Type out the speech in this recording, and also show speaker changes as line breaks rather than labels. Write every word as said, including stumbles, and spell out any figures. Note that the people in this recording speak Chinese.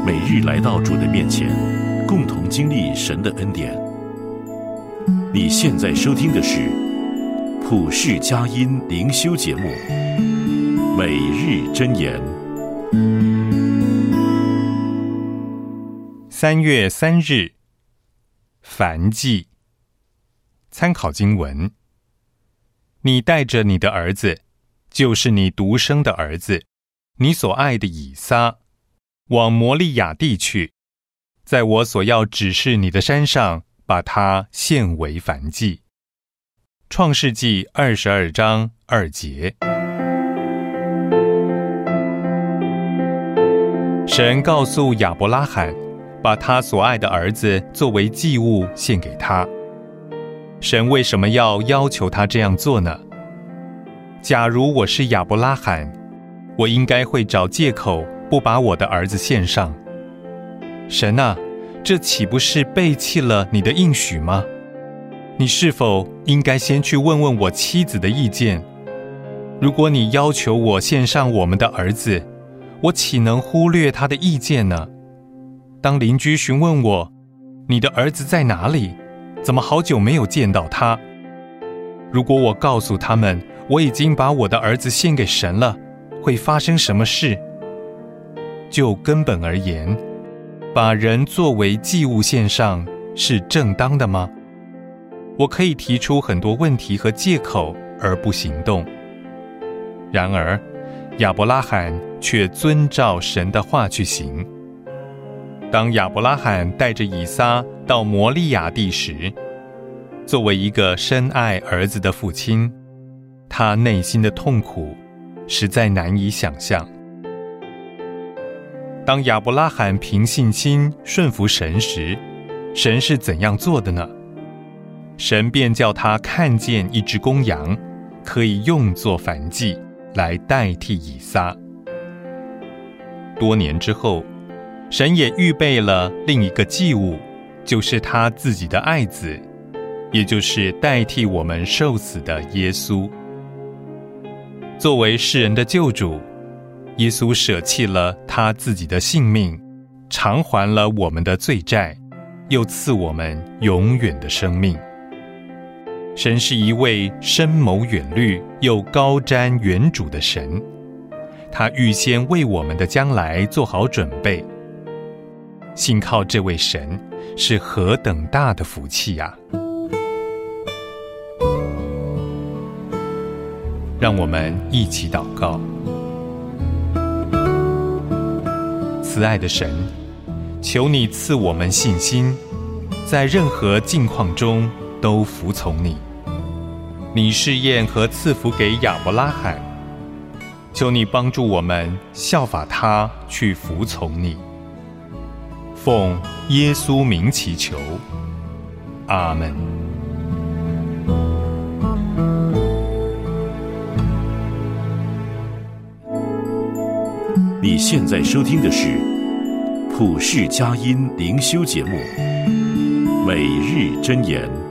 每日来到主的面前，共同经历神的恩典。你现在收听的是普世佳音灵修节目《每日箴言》。
三月三日，燔祭。参考经文：你带着你的儿子，就是你独生的儿子，你所爱的以撒，往摩利亚地去，在我所要指示你的山上，把它献为燔祭。创世纪二十二章二节。神告诉亚伯拉罕，把他所爱的儿子作为祭物献给他。神为什么要要求他这样做呢？假如我是亚伯拉罕，我应该会找借口不把我的儿子献上。神啊，这岂不是背弃了你的应许吗？你是否应该先去问问我妻子的意见？如果你要求我献上我们的儿子，我岂能忽略他的意见呢？当邻居询问我，你的儿子在哪里？怎么好久没有见到他？如果我告诉他们，我已经把我的儿子献给神了，会发生什么事？就根本而言，把人作为祭物献上是正当的吗？我可以提出很多问题和借口而不行动。然而，亚伯拉罕却遵照神的话去行。当亚伯拉罕带着以撒到摩利亚地时，作为一个深爱儿子的父亲，他内心的痛苦实在难以想象。当亚伯拉罕凭信心顺服神时，神是怎样做的呢？神便叫他看见一只公羊，可以用作燔祭，来代替以撒。多年之后，神也预备了另一个祭物，就是他自己的爱子，也就是代替我们受死的耶稣。作为世人的救主，耶稣舍弃了他自己的性命，偿还了我们的罪债，又赐我们永远的生命。神是一位深谋远虑又高瞻远瞩的神，他预先为我们的将来做好准备。信靠这位神是何等大的福气呀！让我们一起祷告。慈爱的神，求你赐我们信心，在任何境况中都服从你。你试验和赐福给亚伯拉罕，求你帮助我们效法他去服从你。奉耶稣名祈求，阿们。
你现在收听的是普世佳音灵修节目《每日箴言》。